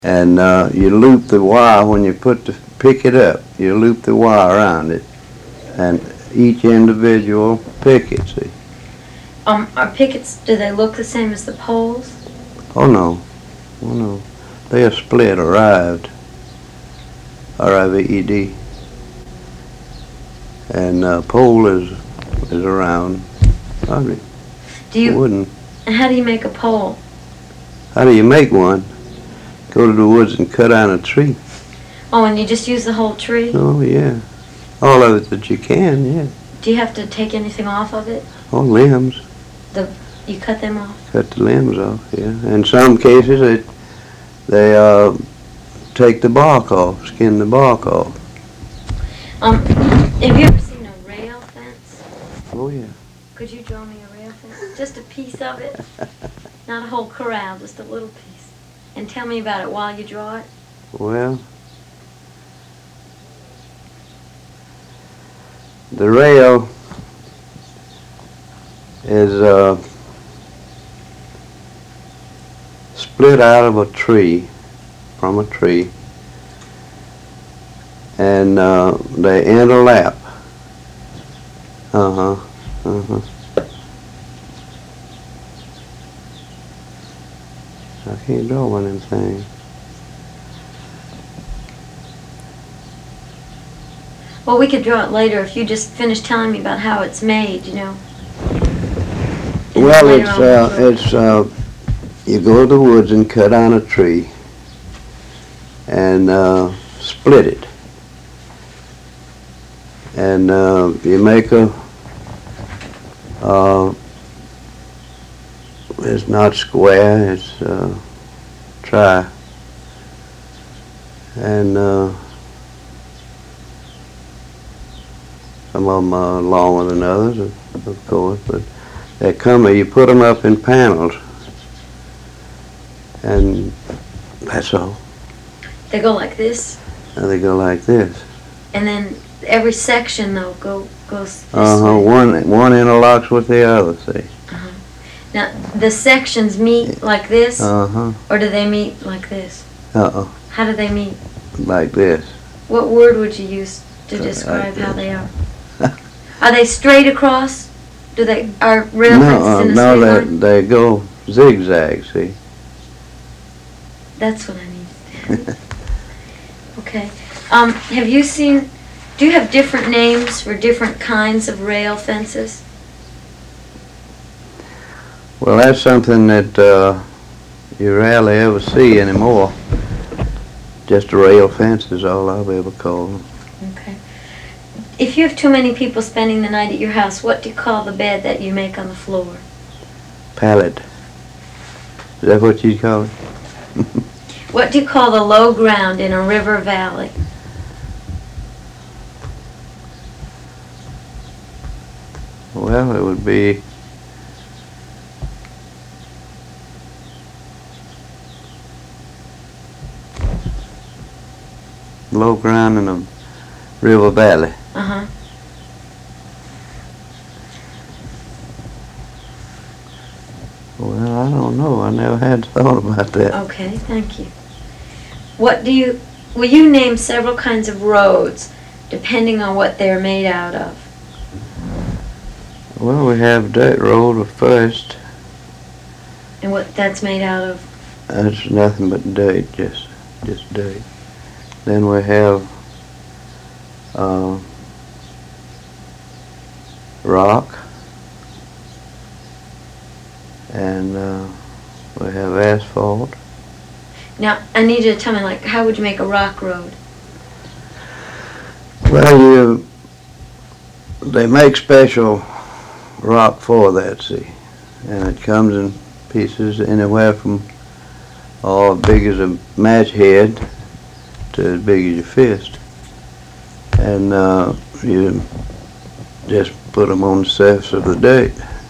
And you loop the wire when you pick it up. You loop the wire around it, and each individual picket. See? Are pickets? Do they look the same as the poles? Oh no, oh no. They are split, arrived. R-I-V-E-D. And pole is around. Wooden. And how do you make a pole? How do you make one? Go to the woods and cut down a tree. Oh, and you just use the whole tree? Oh, yeah. All of it that you can, yeah. Do you have to take anything off of it? Oh, limbs. You cut them off? Cut the limbs off, yeah. In some cases, they take the bark off, skin the bark off. Have you ever seen a rail fence? Oh, yeah. Could you draw me a rail fence? Just a piece of it? Not a whole corral, just a little piece. And tell me about it while you draw it. Well, the rail is split out of a tree, from a tree, and they interlap. I can't draw one of them things. Well, we could draw it later if you just finish telling me about how it's made, you know. Well, it's you go to the woods and cut down a tree and split it. And you make it's not square, it's tri. And some of them are longer than others, of course, but you put them up in panels, and that's all. They go like this? And they go like this. And then every section, though, goes this way? One interlocks with the other, see. Now, the sections meet like this? Or do they meet like this? How do they meet? Like this. What word would you use to describe how they are? Are they straight across? Are rail fences in a straight line? No, they go zigzag, see. That's what I need to do. Okay. Do you have different names for different kinds of rail fences? Well, that's something that you rarely ever see anymore. Just a rail fence is all I'll be able to call them. Okay. If you have too many people spending the night at your house, what do you call the bed that you make on the floor? Pallet. Is that what you call it? What do you call the low ground in a river valley? Well, it would be low ground in a river valley. Well, I don't know. I never had thought about that. Okay, thank you. Will you name several kinds of roads depending on what they're made out of? Well, we have dirt road first. And what that's made out of? That's nothing but dirt, just dirt. Then we have rock, and we have asphalt. Now, I need you to tell me, like, how would you make a rock road? Well, they make special rock for that, see, and it comes in pieces anywhere from as big as a match head to as big as your fist, and you just put them on the surface of the dirt.